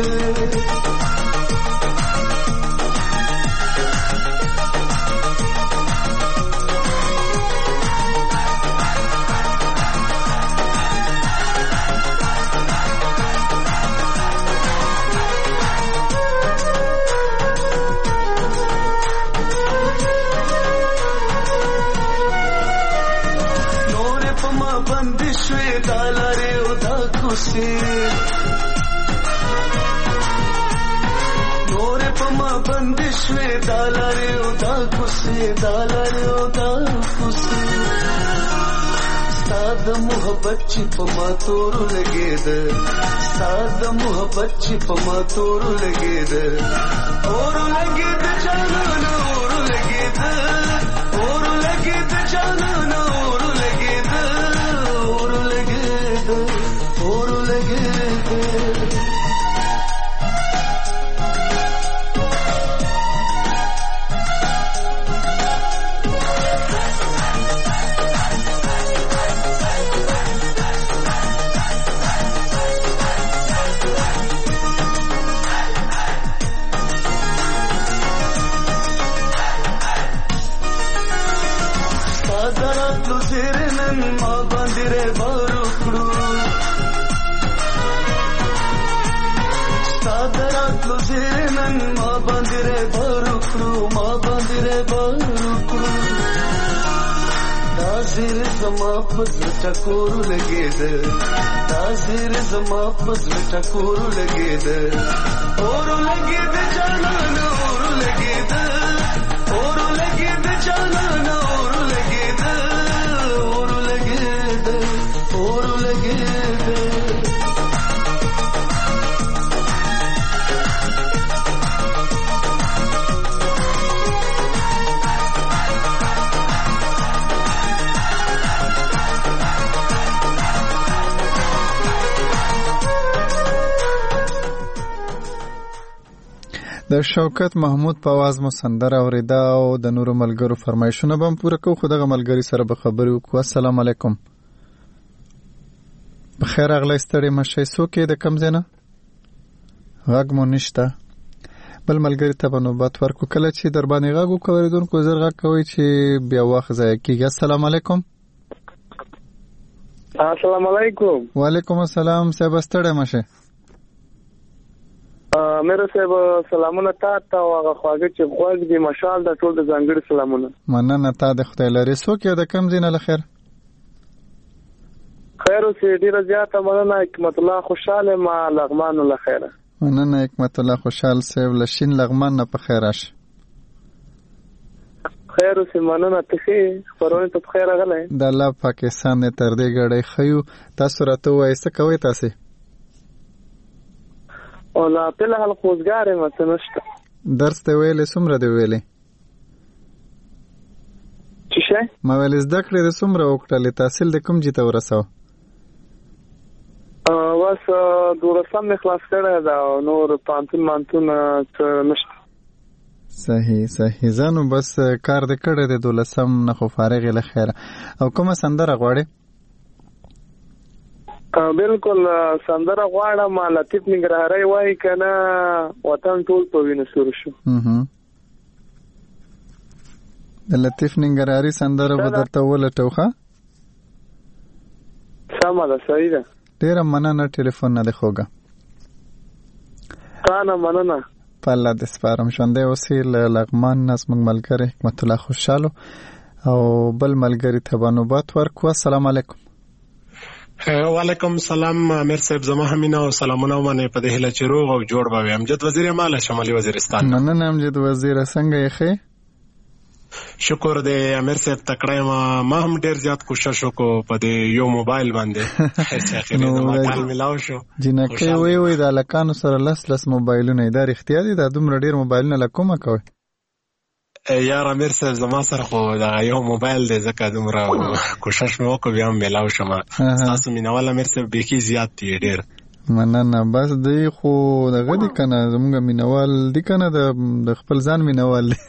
نور پما بندشوی دالاره او دا کسی دالاره او دا کسی ستاد محبت چی پما تورو لگید ستاد محبت چی پما تورو لگید اورو لگید جانان اورو لگید اورو لگید جانان اورو لگید اورو لگید اورو لگید زما پز ټکور لګید تاثیر زما پز ټکور لګید اور لګید جانان اور لګید اور لګید جانان اور لګید اور لګید اور لګید د شوکت محمود په आवाज مو سندره اوریدا او د نورو ملګرو فرمایشونه به پوره کوو خو دغه ملګری سره به خبرې وکړو. السلام علیکم. بخیر اغلی ستړي مشي څوک د کم ځای نه غږ مو نشته. بل ملګری ته به نوبت ورکو کله چې در باندې غږ وکړو اوریدونکو زر غږ کوئ چې بیا وخت ضایع کیږي. السلام علیکم. السلام علیکم. وعلیکم السلام. صاحب ستړي مشه مېره صاحب سلامونه تاسو او هغه خواږه چې غوږ دي مشال د ټول د ځانګړي سلامونه. مننه تا د خدای لري څوک د کم زینه لخر خیر اوسې ډیره زیاته مننه حکمت الله خوشاله ما لغمان لخر. مننه حکمت الله خوشال صاحب لشین لغمان نه په خیر راش. خیر اوسې مننه ته خبرونه ته خیر غلې د الله پاکستان تر دې غړې خيو تاسو راته وایي څه کوي تاسو او لا په حال خوځګارې مته نشته. درس ته ویلې څومره دی ویلې چې شه ما ویل زده کړې د څومره وکړلې تحصیل د کوم جته ورساو واس دورسم خلاص کړه دا نور پانتون مانتون نشته. صحیح صحیح زانو بس کار دې کړې د دولسم نه خو فارغ له خیره. او کومه سندره غواړې؟ بالکل سندره غواړم لطیف ننګرهاري وای کنه وطن ټول په وینو سور شو. د لطیف ننګرهاري سندره به درته ولټوخه. سمه ده صحیح ده. ډیره مننه ټلیفون نه دی خوګه. تانه مننه. پاله د سپارم شونده اوسې لغمان نظم ملګری حکمت الله خوشاله او بل ملګری ته بنوبات ورکو. السلام علیکم. وعلیکم السلام امیر صاحب زما همینه او سلامونه باندې په دې هله چې روغ او جوړ به امجد وزیر مال شمالي وزیرستان. مننه امجد وزیر څنګه یې ښه؟ شکر دې امیر صاحب تکړه ما هم ډیر زیات کوشش وکړو په دې یو موبایل باندې چې اخر دې ما کال ملاو شو. جنکه وی د لکانو سره لس موبایلونه دا اختیار دي دا دومره ډیر موبایلونه لکومه کوي. یار امیر صاحب زما سره خو دا یو موبایل دی ځکه دومره کوشش مې وکړ بیا هم ملاو شم. تاسو مینوال امیر صاحب بیخي زیات دی ډیر. مننه. بس دی خو دغه دی کنه زموږ مینوال دی کنه د خپل ځان مینوال دی.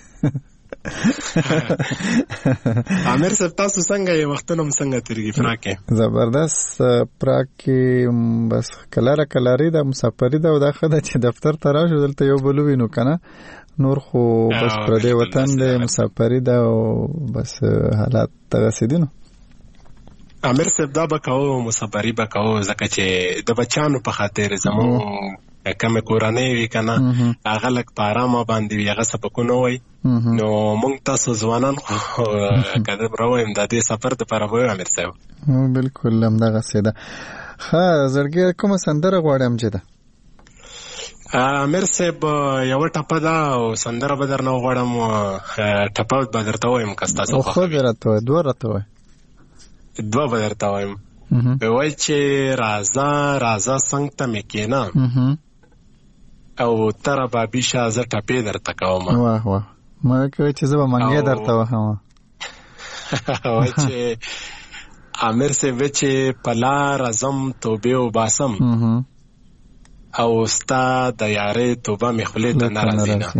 امیر صاحب تاسو څنګه یې وختونه هم څنګه تیریږي پراکې؟ زبردست پراکې بس کلاري دا مسافري ده او دا ښه ده چې دفتر ته راشو دلته یو بل ووینو کنه نور خو بس پردی وطن دی مسافري ده او بس حالات دغسې دي. نو امیر صاحب دا به کوو مسافري به کوو ځکه چې د بچیانو په خاطر زموږ کمې کورنۍ وي که نه هغه لږ په ارامه باندې وي هغه سبقونه وایي نو موږ تاسو ځوانان خو که راوایم د دې سفر دپاره به وایو امیر صاحب. بلکل همدغسې ده. ښه زړګي کومه سندره غواړې امجده؟ امیر صاحب یوه ټپه ده او سندره به درنه وغواړم ټپه به درته ووایم که ستاسو خوښه خو دې راته وایي دوه راته وایي دوه به درته وایم. وایي چې راځه څنګ ته مې کېنه او تره بابي شه زه ټپې درته کوم. واه واه ما کوي چې زه به منګې درته وهم. وایي چې امیر صاحب چې په لاره ځم توبې وباسم او ستا د یارۍ توبه مې خولې ته نه راځي نه.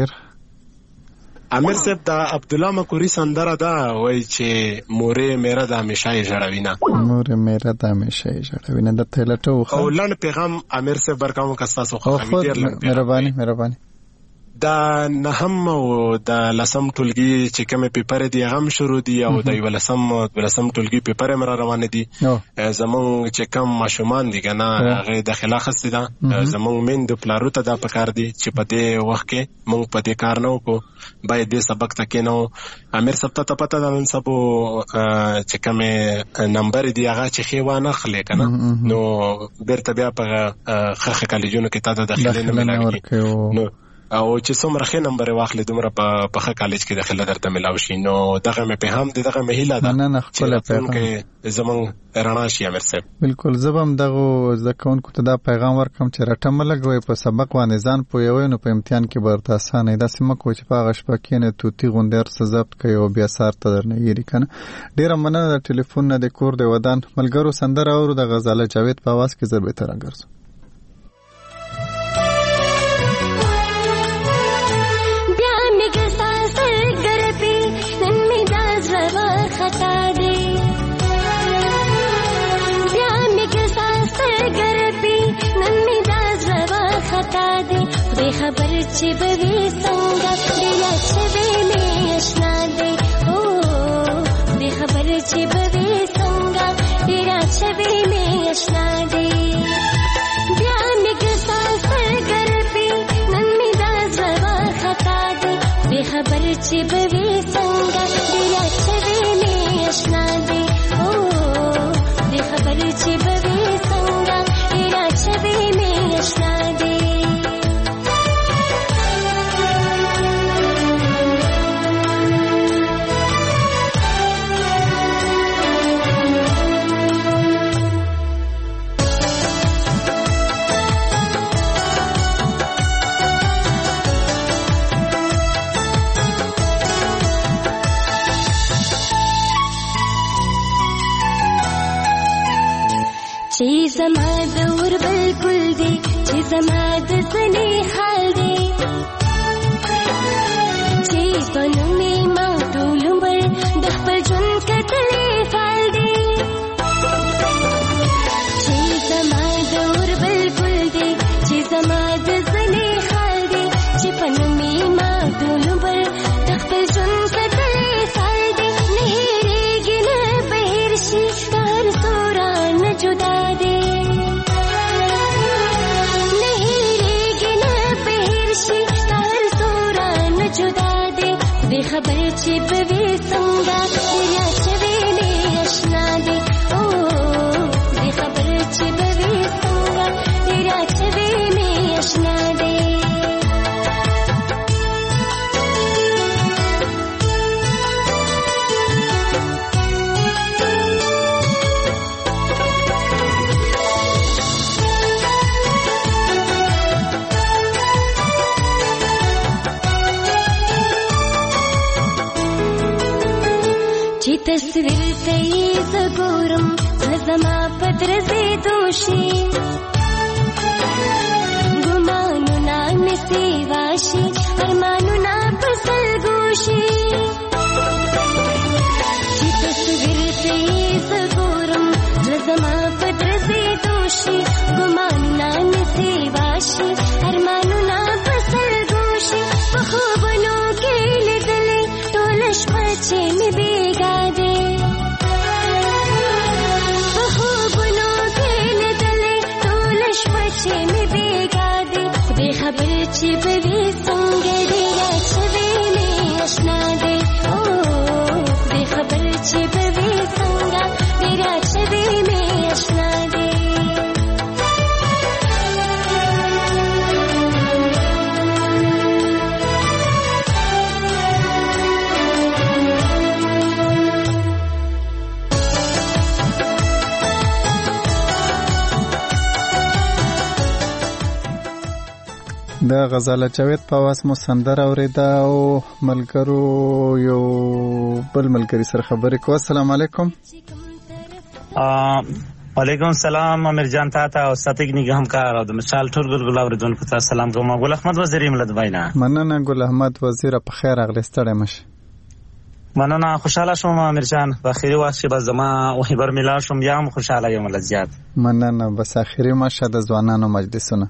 امیر صاحب دا عبدالله مکوري سندره ده وایي چې مورې میره د همیشه یې ژړوینه مورې میره د همیشه یې ژړوینه د تیلټو او لنډ پیغام امیر صاحب ورکوم که ستاسو خوښوي ډېر لنډ مهرباني. دا نهم او د لسم ټولګي چې کومې پیپرې دي هغه هم شروع دي او د دولسم ټولګي پیپرې هم را روانې دي. زمونږ چې کم ماشومان دي که نه هغې داخله اخیستې ده. زمونږ میندو پلارو ته دا پکار دي چې په دې وخت کې مونږ په دې کار نه وکړو باید دې سبق ته کېنو. امیر صاحب ته پته ده نن سبو چې کومې نمبرې دي هغه چې ښې وانه اخلې که نه نو بېرته بیا په ښه کالجونو کې تا ته داخلې نه ملاوېږي نو او چې څومره ښه نمبر واخلې دومره په ښه کالج کې داخله درته ملاو شي. نو دغه مې پیغام دی دغه مې هیله ده چې راتلونکی زموږ رڼا شي امیر صاحب. بلکل زه به هم دغو زده کوونکو ته دا پیغام ورکړم چې رټه مه لګوئ په سبق باندې ځان پوهوئ نو په امتحان کې به ورته اسانه وي. داسې مه کوئ چې په هغه شپه کښېنئ توتي غوندې هر څه ضبط کوئ او بیا سهار ته درنه هېري که نه. ډېره مننه د ټلیفون نه د کور د ودان ملګرو سندره اورو د غزاله جاوید په اواز کې زر بېرته راګرځو. خبر چې بوي څنګه ډېره شوې مې اشنا دی او دې خبر چې بوي څنګه ډېره شوې مې اشنا دی بیا مې ګساس ګرځي نن مې دا زړه خطا دی دې خبر چې بوي څنګه ډېره شوې مې اشنا دی او دې خبر چې بوي څنګه ډېره شوې مې اشنا دی چې زما د ور بلکل دی چې زما د زنې حال دی چې بنومې ما ټول عمر د خپل ژوند کتلې فال دی چې زما د ور بلکل دی چې زما د زنې حال دی چې بنومې ما ټول عمر د خپل ژوند کتلې فال دی نه هېرېږي نه به هېر شي هر سوره نه جدا خبر چې بوي څنګه ډېره شوې مې اشنا دی او دې خبر چې بوي څنګه ډېره شوې مې اشنا دی تصویر ته یې زه ګورم زړه زما په درزېدو شي ګمانونه مې سیوا شي ارمانونه په سلګو شي چې تصویر ته یې زه ګورم زړه زما په درزېدو شي ګمانونه مې سیوا شي ارمانونه په سلګو شي په خوبونو کې لیدلې ټوله شپه چې مې بېګا دی په خوبونو کې لیدلې ټوله شپه چې مې بېګا دی خدای خبر چې به وي څنګه دی راچوي مې اشنا دی خدای خبر چې به وي څنګه دی راچوي مې اشنا دی د غزاله جاوید په واس مو سندره اوریده او ملګرو یو بل ملګری سره خبرې کوو. السلام علیکم. وعلیکم السلام امیر جان تاته او ستګ نگاه همکار او د مشال ټول ګل اوریدونکو ته سلام کوم. ګل احمد وزیر ملت باینا مننه ګل احمد وزیر په خیر اغلی ستړی مشه. مننه خوشاله شوم امیر جان په اخیری وخت کې بس زما وحی بر ملا شوم یا خوشاله یم لزیات. مننه بس اخیری مشه د ځوانانو مجلسونه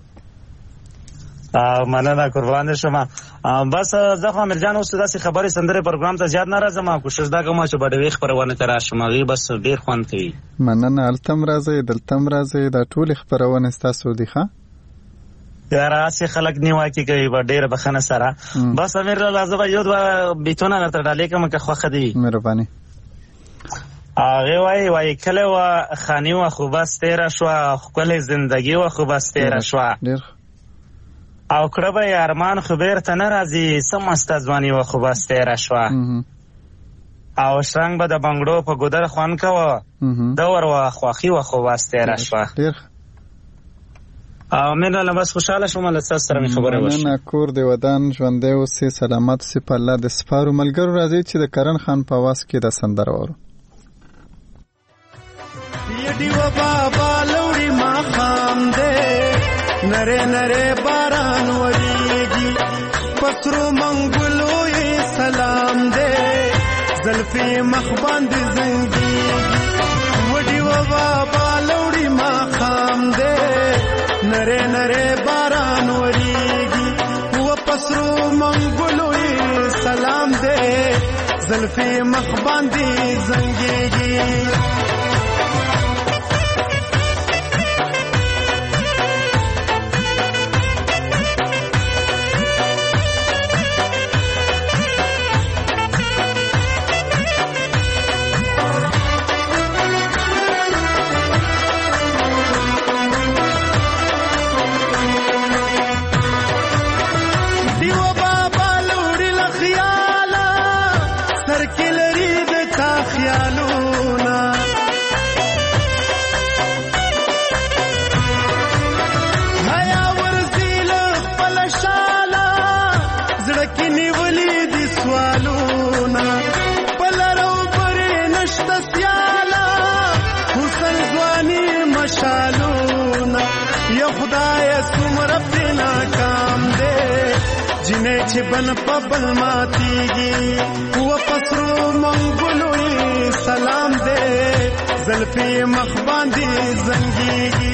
مننه قربان شما. بس زه خو امیر جان اوس داسې خبرې سندره پروګرام ته زیات نه راځم کوشش دا کوم چې بډوي خبرونه تر راشم غي بس ډیر خوند کوي. مننه التم راځي دلتم راځي دا ټول خبرونه تاسو دي ښه دا راسي خلک نیوا کی کوي ډیر بخنه سره. بس امیر لازم یو بیتونه تر ډالې کوم که خوخه دی مهرباني. هغه وای کله و خاني و خو بس تیر شو خپل ژوندۍ و خو بس تیر شو او کړه به ارمان خبر ته ناراضي سمست ځواني و خو بس تیر شو او شرنګ به د بنگړو په ګودر خوان کاوه دا ور و خوخي و خو بس تیر شو. امین الله بس خوشاله شوم له تاسو سره خبره وشي. نن کور دی ودان ژوندې او سي سلامت سي په الله د سپارو ملګرو راځي چې د کرن خان په واس کې د سندر ورو یډي و بابا لوري ما خام دې نره نره باران وریږي پسرو منګلو یې سلام دې زلفي مخ باندې زنګي وډي و بابا لوري ما خام دې نره نره باران وریږي و پسرو منګلو یې سلام دې زلفي مخ باندې زنګي چې بن پبل ماتيږي و پسرو منګلو سلام دې زلفي مخ باندې زنګيږي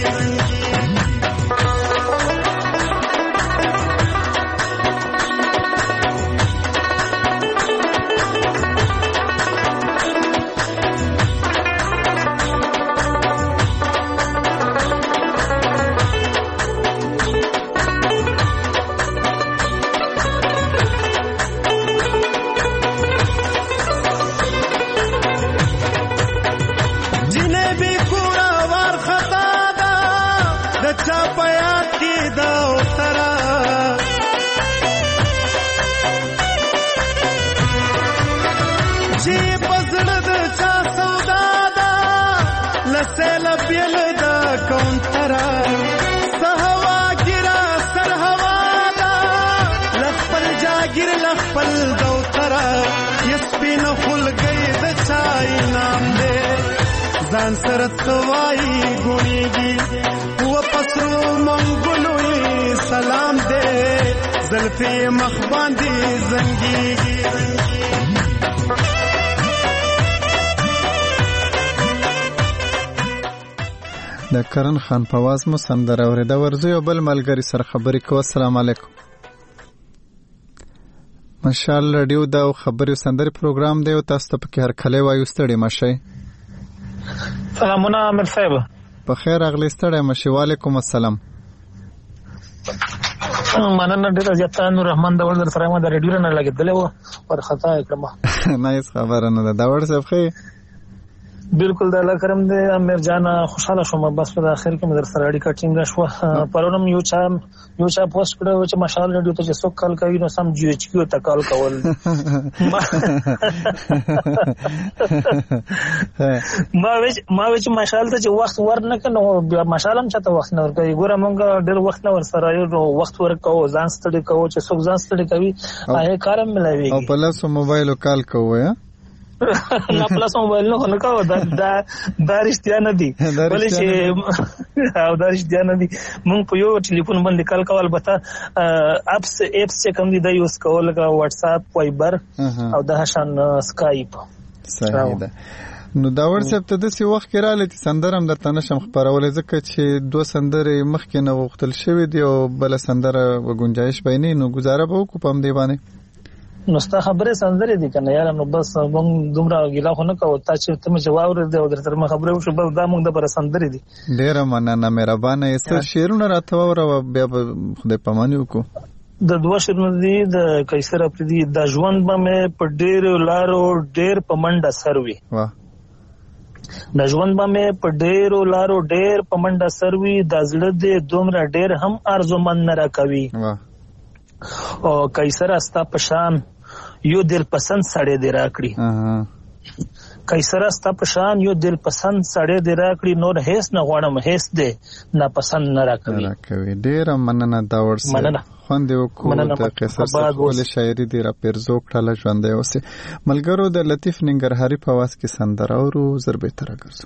پل دوترا یسپین خلګي د چای ځان سره توای ګونیږي و پسرو منګلو سلام دې زلفي مخ باندې زنګيږي د کرن خان پواز مو سندره اوریده ورزو یو بل ملګری سره خبرې کوو. السلام علیکم. مشال رادیو دا خبري سندري پروګرام دی او تاسو ته پکې هر کله وایو ستړي مشي. سلامونه امیر صاحب. په خیر اغلی ستړي مشي. وعلیکم السلام. مننه ډیره زیاته نور رحمان دا ور سره ما د رادیو نه لګیدلې و پر خطا کړم. نایس خبره نه ده دا ور څه خې بالکل د الله کرم دې امیر جان خوشاله شوم. بس په اخر کې مدر سره اړیکه ټینګه شو. پرونم یو چا پوسټ کړو چې ماشال رادیو ته چې څوک کال کوي نو سم جی ایچ کیو ته کال کول ما وچ ماشال ته چې وخت ورنه کنه بیا ماشالم چاته وخت نه ورکوي. ګوره مونږ ډېر وخت نه ور سره یو وخت ورکو ځان ستړي کوو چې څوک ځان ستړي کوي هغه کارم ملوي او په لاس موبایل کال کوو نه پلاس موبایل نه کاوه دا رښتیا نه دي ولې چې او دا رښتیا نه دي. مونږ په یو ټلیفون باندې کال کول البته اپس چې کوم دي د یوز کول لکه واتس اپ وایبر او د هشان سکایپ. صحیح ده. نو دا ورسېب ته د سی وخت کې رااله چې سندرم درته نشم خبرولې ځکه چې دوه سندرې مخکې نه غوښتل شوې دي او بل سندره وګنجایش بیني نو گزاره به وکړو په دې باندې. نو ستا خبره سندرې دي کنه یار نو بس مونږ دومره ګیلا خو نه کوو تا چې ته مې جواب ورته او درته ما خبره وشو بس دا مونږ د پر سندرې دي. ډېر مننه مهربانه یې. څه شعرونه راته وره بیا خدای پاماني وکړو. د دوه شعرونه دي د قیصر افریدي د ژوند به مې په ډېر لارو ډېر په منډه سروي. واه د ژوند به مې په ډېرو لارو ډېر په منډه سروي د زړه دې دومره ډېر هم ارزومند نه راکوي. واه او قیصر استا پشان یو دل پسند سړی دی راکړي. قیصر استا پشان یو دل پسند سړی دی راکړي نور هیڅ نه غواړم هیڅ دی ناپسند نه راکوي. ډېر مننه دا ورسې خوند وکړو. د قیصر څخه شاعري دی را پیرزو کړه ژوندې اوسه ملګرو د لطیف ننګرهاري په واس کې سندره اورو زر به تر ګرځو.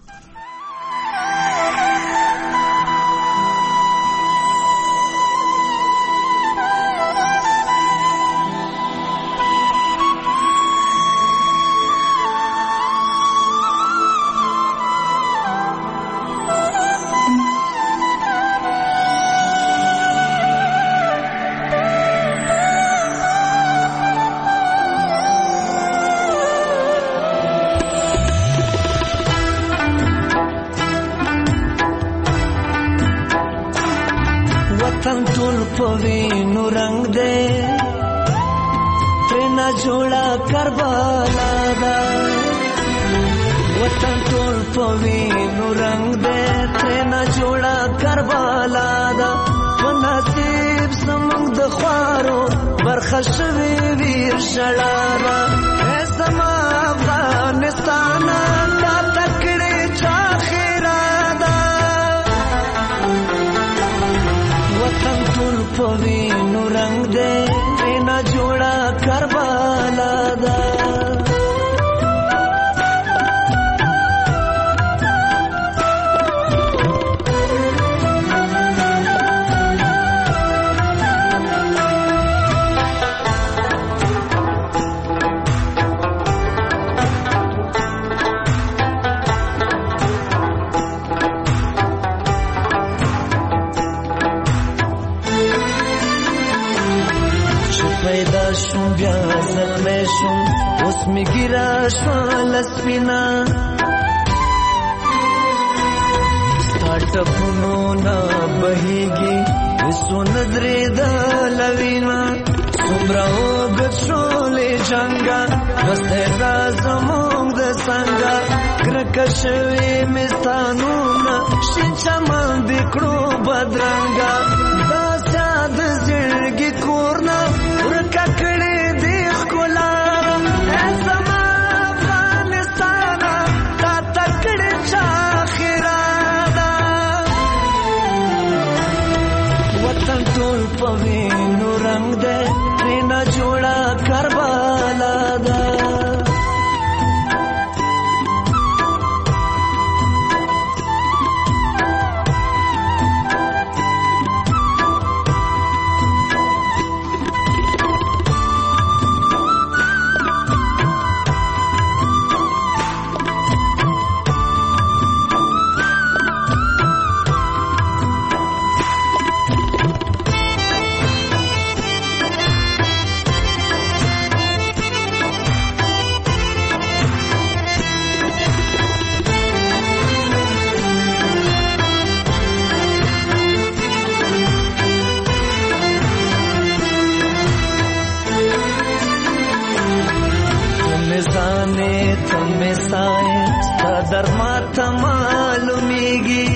زمانه ته مې سای ستا در ماته معلومیږي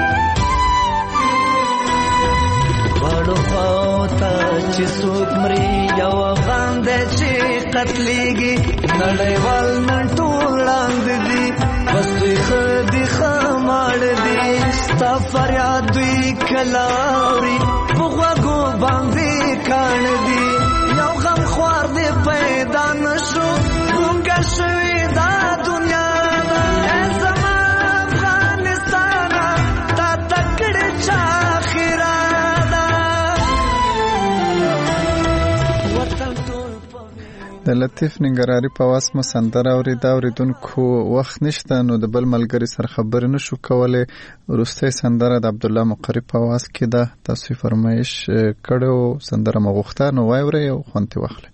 واړو خواو ته چې څوک مري یو افغان دی چې قتلیږي نړیوال نن ټول ړاندې دي بس دوی ښه دي ښه ماړه دي ستا فریاد دوی کله اوري په غوږو باندې کاڼه دي یو غم خوار دی پیدا نشو ګونګه شوې دا دنیا ده زما افغانستانه تا تکړه چا خیره ده د لطیف ننګرهاري په واس مو سندره اورېده. اورېدونکو وخت نشته نو د بل ملګري سره خبرې نشو کولی. وروستۍ سندره د عبدالله مقری په واس کې ده. تاسو فرمایش کړی و سندره مو غوښته نو واورئ او خوند ترې واخلئ.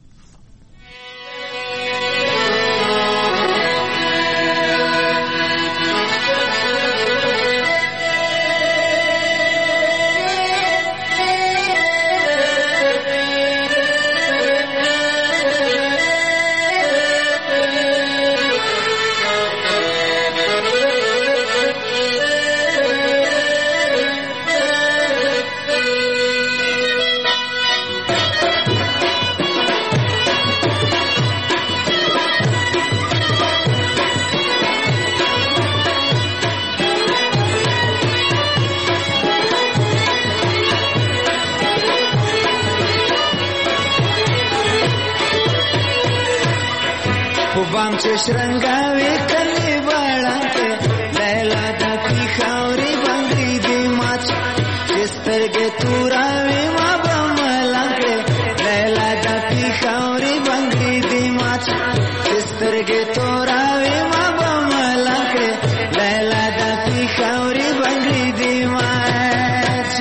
شرنګاوي کلی باړه لیلا د پیښوري باندې دی ماچ سترګې توراوي ما بملانګه لیلا د پیښوري باندې دی ماچ سترګې توراوي ما بملانګه لیلا د پیښوري باندې دی ماچ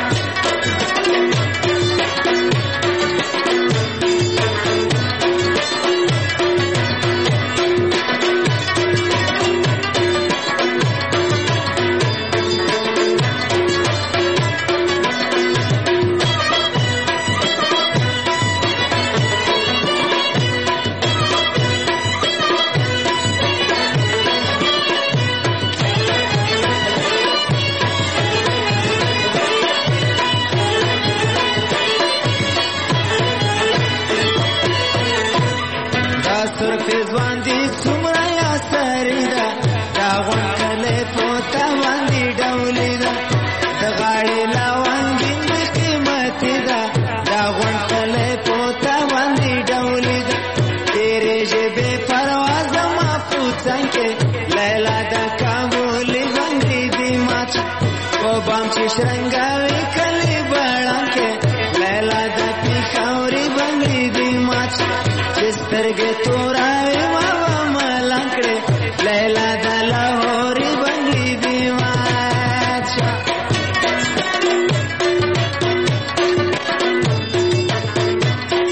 شرنګاوي کلی باړه لیلا د پیښوري باندې دی ماچ سترګې توراوي